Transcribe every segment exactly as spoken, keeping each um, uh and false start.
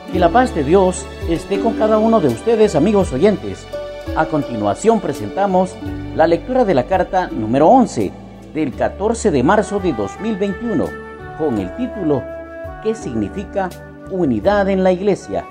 Y la paz de Dios esté con cada uno de ustedes, amigos oyentes. A continuación presentamos la lectura de la carta número once del catorce de marzo de dos mil veintiuno con el título ¿Qué significa unidad en la iglesia?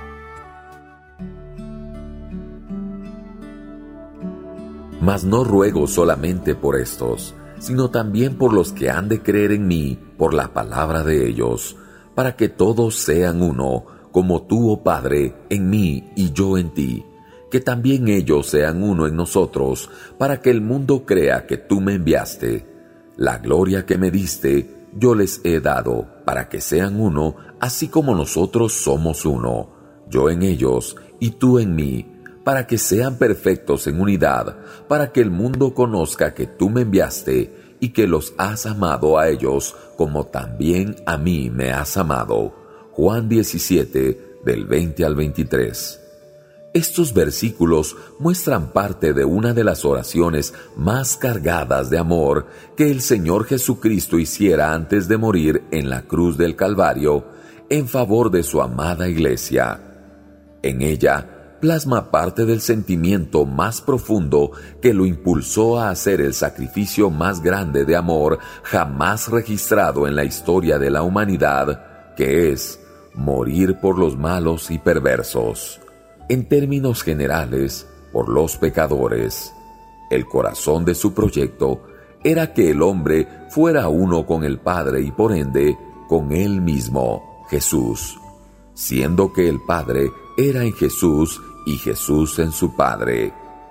Mas no ruego solamente por estos, sino también por los que han de creer en mí por la palabra de ellos, para que todos sean uno, como tú, oh Padre, en mí y yo en ti, que también ellos sean uno en nosotros, para que el mundo crea que tú me enviaste. La gloria que me diste, yo les he dado, para que sean uno, así como nosotros somos uno, yo en ellos y tú en mí, para que sean perfectos en unidad, para que el mundo conozca que tú me enviaste y que los has amado a ellos, como también a mí me has amado. Juan diecisiete, del veinte al veintitrés. Estos versículos muestran parte de una de las oraciones más cargadas de amor que el Señor Jesucristo hiciera antes de morir en la cruz del Calvario en favor de su amada iglesia. En ella plasma parte del sentimiento más profundo que lo impulsó a hacer el sacrificio más grande de amor jamás registrado en la historia de la humanidad, que es morir por los malos y perversos. En términos generales, por los pecadores. El corazón de su proyecto era que el hombre fuera uno con el Padre y por ende con él mismo, Jesús, siendo que el Padre era en Jesús y Jesús en su Padre.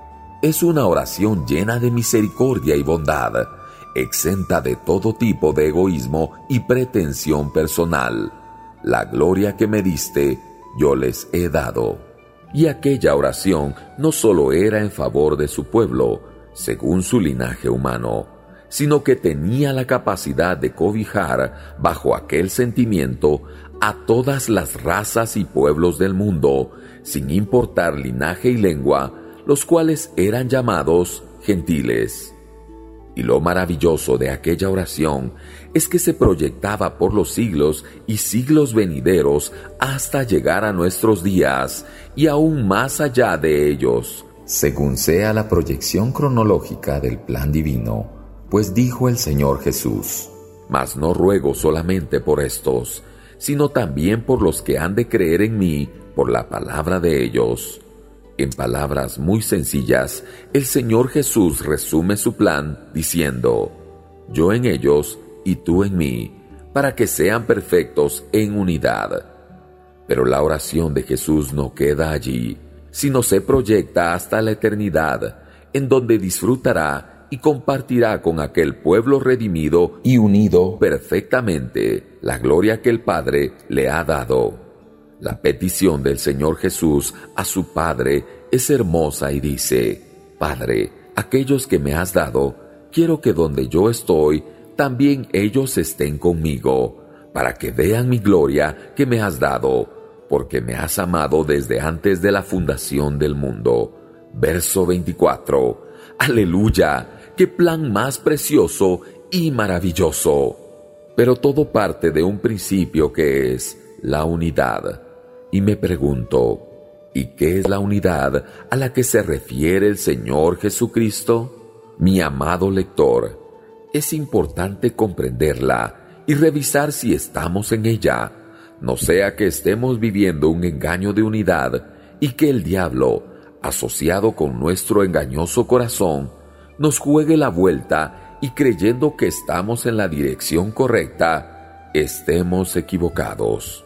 Es una oración llena de misericordia y bondad, exenta de todo tipo de egoísmo y pretensión personal. La gloria que me diste, yo les he dado. Y aquella oración no solo era en favor de su pueblo, según su linaje humano, sino que tenía la capacidad de cobijar bajo aquel sentimiento a todas las razas y pueblos del mundo, sin importar linaje y lengua, los cuales eran llamados gentiles. Y lo maravilloso de aquella oración es que se proyectaba por los siglos y siglos venideros hasta llegar a nuestros días y aún más allá de ellos, según sea la proyección cronológica del plan divino. Pues dijo el Señor Jesús: Mas no ruego solamente por estos, sino también por los que han de creer en mí por la palabra de ellos. En palabras muy sencillas, el Señor Jesús resume su plan diciendo: Yo en ellos y tú en mí, para que sean perfectos en unidad. Pero la oración de Jesús no queda allí, sino se proyecta hasta la eternidad, en donde disfrutará y compartirá con aquel pueblo redimido y unido perfectamente la gloria que el Padre le ha dado. La petición del Señor Jesús a su Padre es hermosa y dice: Padre, aquellos que me has dado, quiero que donde yo estoy, también ellos estén conmigo, para que vean mi gloria que me has dado, porque me has amado desde antes de la fundación del mundo. Verso veinticuatro. ¡Aleluya! ¡Qué plan más precioso y maravilloso! Pero todo parte de un principio que es la unidad. Y me pregunto, ¿y qué es la unidad a la que se refiere el Señor Jesucristo? Mi amado lector, es importante comprenderla y revisar si estamos en ella, no sea que estemos viviendo un engaño de unidad y que el diablo, asociado con nuestro engañoso corazón, nos juegue la vuelta y creyendo que estamos en la dirección correcta, estemos equivocados.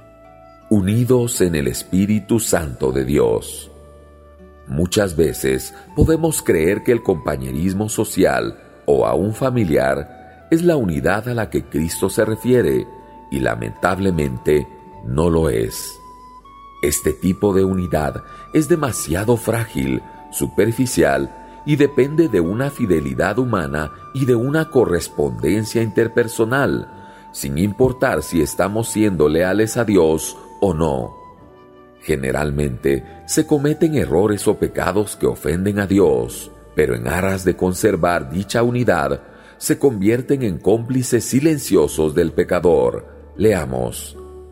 Unidos en el Espíritu Santo de Dios. Muchas veces podemos creer que el compañerismo social o aún familiar es la unidad a la que Cristo se refiere, y lamentablemente no lo es. Este tipo de unidad es demasiado frágil, superficial y depende de una fidelidad humana y de una correspondencia interpersonal, sin importar si estamos siendo leales a Dios o no. Generalmente se cometen errores o pecados que ofenden a Dios, pero en aras de conservar dicha unidad, se convierten en cómplices silenciosos del pecador. Leamos: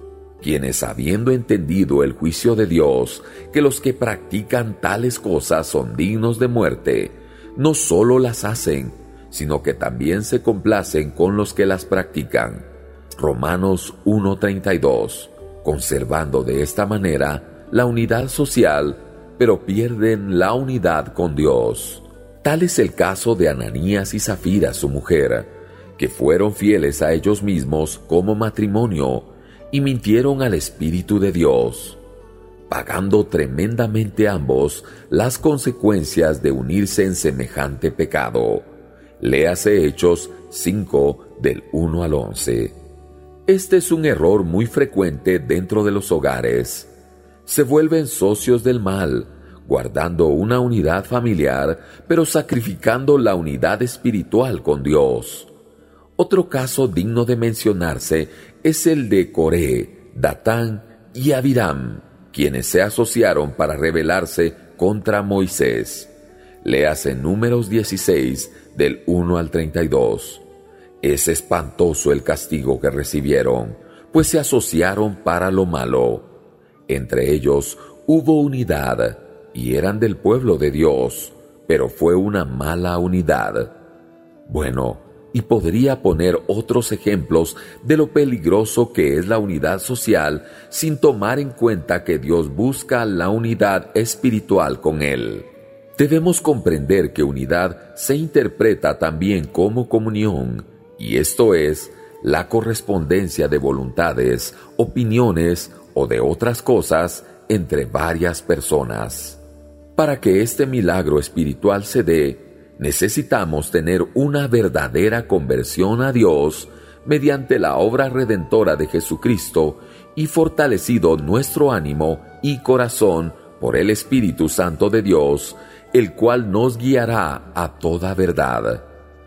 quienes habiendo entendido el juicio de Dios, que los que practican tales cosas son dignos de muerte, no solo las hacen, sino que también se complacen con los que las practican. Romanos uno treinta y dos, conservando de esta manera la unidad social, pero pierden la unidad con Dios. Tal es el caso de Ananías y Zafira, su mujer, que fueron fieles a ellos mismos como matrimonio y mintieron al Espíritu de Dios, pagando tremendamente ambos las consecuencias de unirse en semejante pecado. Léase Hechos cinco, del uno al once. Este es un error muy frecuente dentro de los hogares. Se vuelven socios del mal, guardando una unidad familiar, pero sacrificando la unidad espiritual con Dios. Otro caso digno de mencionarse es el de Coré, Datán y Abiram, quienes se asociaron para rebelarse contra Moisés. Léase Números dieciséis, del uno al treinta y dos. Es espantoso el castigo que recibieron, pues se asociaron para lo malo. Entre ellos hubo unidad, y eran del pueblo de Dios, pero fue una mala unidad. Bueno, y podría poner otros ejemplos de lo peligroso que es la unidad social sin tomar en cuenta que Dios busca la unidad espiritual con Él. Debemos comprender que unidad se interpreta también como comunión, y esto es la correspondencia de voluntades, opiniones o de otras cosas entre varias personas. Para que este milagro espiritual se dé, necesitamos tener una verdadera conversión a Dios mediante la obra redentora de Jesucristo y fortalecido nuestro ánimo y corazón por el Espíritu Santo de Dios, el cual nos guiará a toda verdad.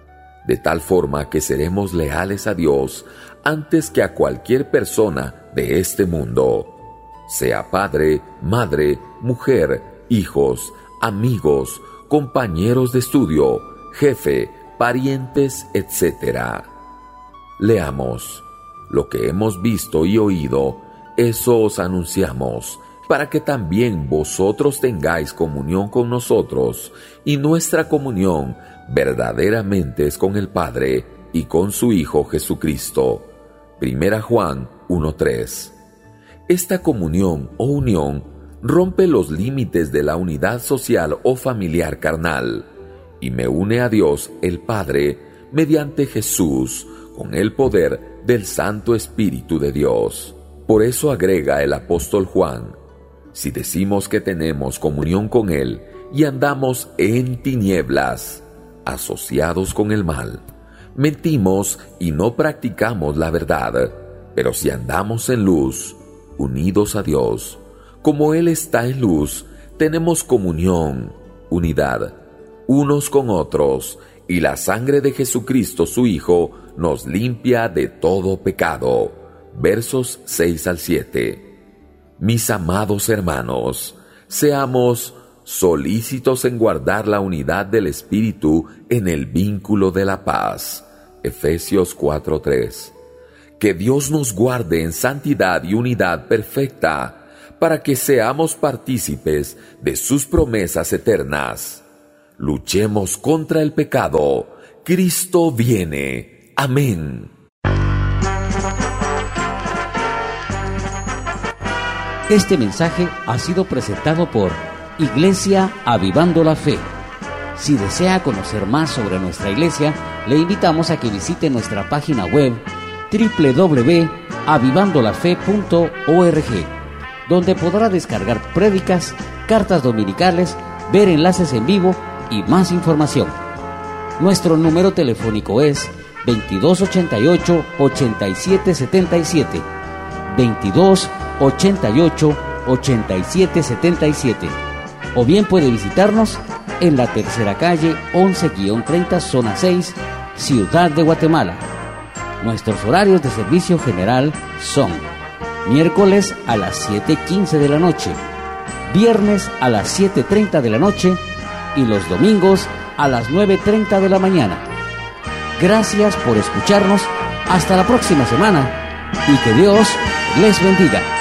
De tal forma que seremos leales a Dios antes que a cualquier persona de este mundo, sea padre, madre, mujer, hijos, amigos, compañeros de estudio, jefe, parientes, etcétera. Leamos: lo que hemos visto y oído, eso os anunciamos, para que también vosotros tengáis comunión con nosotros, y nuestra comunión verdaderamente es con el Padre y con su Hijo Jesucristo. Primera Juan uno tres. Esta comunión o unión rompe los límites de la unidad social o familiar carnal, y me une a Dios el Padre mediante Jesús con el poder del Santo Espíritu de Dios. Por eso agrega el apóstol Juan: si decimos que tenemos comunión con Él y andamos en tinieblas, asociados con el mal, mentimos y no practicamos la verdad. Pero si andamos en luz, unidos a Dios, como Él está en luz, tenemos comunión, unidad, unos con otros, y la sangre de Jesucristo su Hijo nos limpia de todo pecado. Versos seis al siete. Mis amados hermanos, seamos solícitos en guardar la unidad del Espíritu en el vínculo de la paz. Efesios cuatro tres. Que Dios nos guarde en santidad y unidad perfecta, para que seamos partícipes de sus promesas eternas. Luchemos contra el pecado. Cristo viene. Amén. Este mensaje ha sido presentado por Iglesia Avivando la Fe. Si desea conocer más sobre nuestra iglesia, le invitamos a que visite nuestra página web doble u doble u doble u punto avivando la fe punto org, donde podrá descargar prédicas, cartas dominicales, ver enlaces en vivo y más información. Nuestro número telefónico es veintidós ochenta y ocho, ochenta y siete setenta y siete, veintidós ochenta y ocho, ochenta y siete setenta y siete, o bien puede visitarnos en la tercera calle once treinta, zona seis, Ciudad de Guatemala. Nuestros horarios de servicio general son miércoles a las siete quince de la noche, viernes a las siete treinta de la noche y los domingos a las nueve treinta de la mañana. Gracias por escucharnos. Hasta la próxima semana. y que Dios les bendiga.